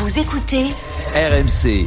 Vous écoutez RMC.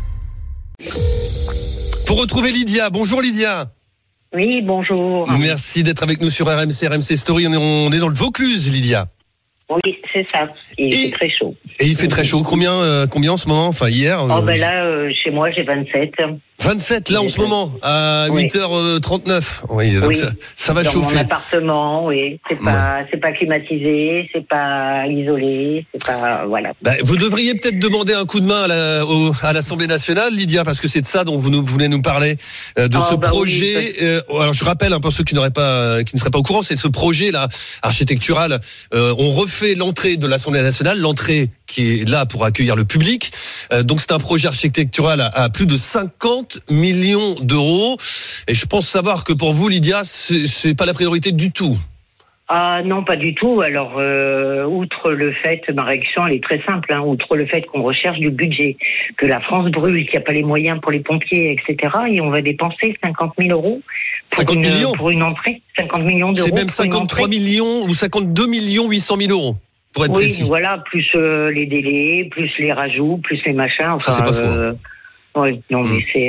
Pour retrouver Lydia. Bonjour Lydia. Oui, bonjour. Merci d'être avec nous sur RMC Story. On est dans le Vaucluse, Lydia. Oui, c'est ça. Il fait très chaud. Et il fait très chaud. Combien en ce moment? Enfin, hier. Chez moi, j'ai 27. 27 là en ce moment, à 8h39. Oui, donc ça va dans chauffer. Dans mon appartement, oui. C'est pas climatisé, c'est pas isolé, c'est pas, voilà. Vous devriez peut-être demander un coup de main à l'Assemblée nationale, Lydia, parce que c'est de ça dont vous venez nous parler, de ce projet. Oui, alors je rappelle, pour ceux qui ne seraient pas au courant, c'est ce projet là architectural. On refait l'entrée de l'Assemblée nationale, l'entrée qui est là pour accueillir le public. Donc c'est un projet architectural à plus de 50 millions d'euros. Et je pense savoir que pour vous, Lydia, c'est pas la priorité du tout. Ah non, pas du tout. Alors, outre le fait, ma réaction, elle est très simple, outre le fait qu'on recherche du budget, que la France brûle, qu'il n'y a pas les moyens pour les pompiers, etc., et on va dépenser 50 000 euros pour une entrée. 50 millions d'euros. C'est même 53 millions ou 52 800 000 euros, pour être précis. Oui, voilà, plus les délais, plus les rajouts, plus les machins. Enfin, c'est pas faux. Oui, non, mais c'est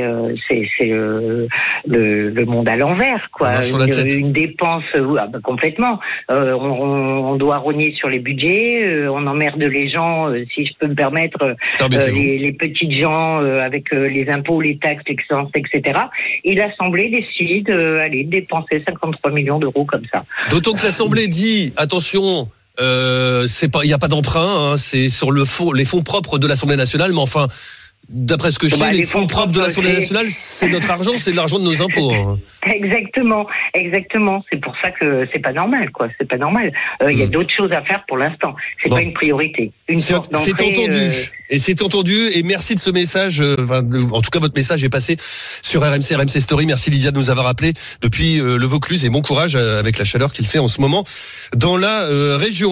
le monde à l'envers, quoi. Une dépense complètement. On doit rogner sur les budgets, on emmerde les gens, si je peux me permettre, les petites gens avec les impôts, les taxes, etc. Et l'Assemblée décide de dépenser 53 millions d'euros comme ça. D'autant que l'Assemblée dit attention. Il n'y a pas d'emprunt, c'est sur les fonds propres de l'Assemblée nationale, mais enfin. D'après ce que je sais, les fonds propres de l'Assemblée nationale, c'est notre argent, c'est l'argent de nos impôts. Exactement. C'est pour ça que c'est pas normal, quoi. C'est pas normal. Il y a d'autres choses à faire pour l'instant. C'est pas une priorité. C'est entendu. Et c'est entendu. Et merci de ce message. En tout cas, votre message est passé sur RMC Story. Merci Lydia de nous avoir appelé depuis le Vaucluse et bon courage avec la chaleur qu'il fait en ce moment dans la région.